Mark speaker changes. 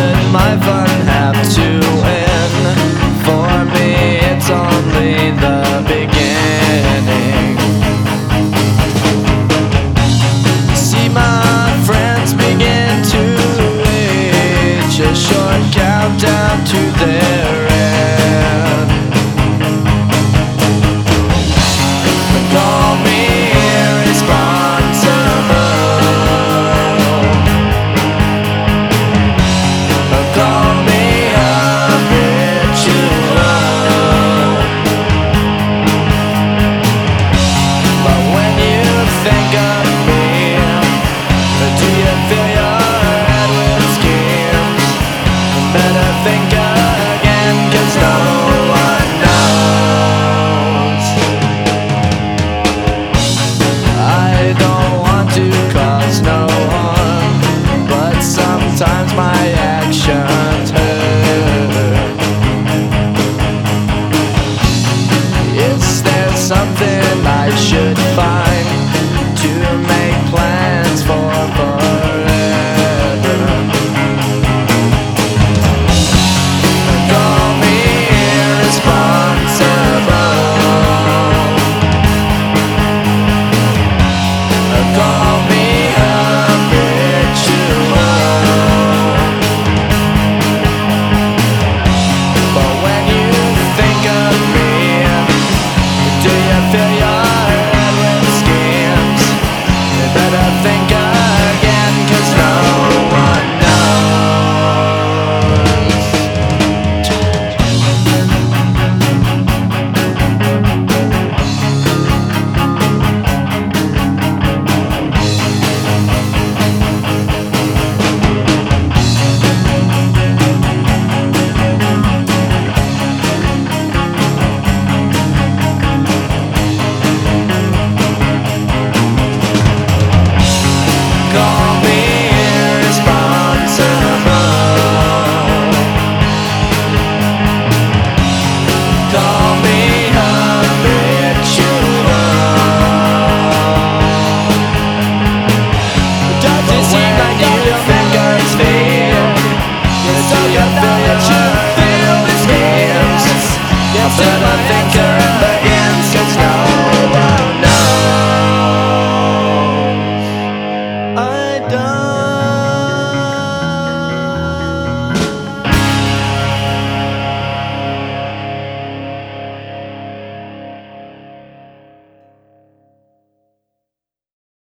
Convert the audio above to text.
Speaker 1: should my fun have to end? For me, it's only the beginning. See my friends begin to reach a short countdown to their end. Call me irresponsible. Call me habitual. But when you think of me, do you fill your head with schemes? Better think again, 'cause no one knows. I don't want to cause no harm, but sometimes my actions hurt. Is there something I should find to make plans for forever? Call me irresponsible. Call me habitual. But when you think of me, do you fill your head with schemes? You better think again, 'cause no one knows. Call me irresponsible. Call me habitual. Does it seem like you think it's fair? So you feel the schemes. You better think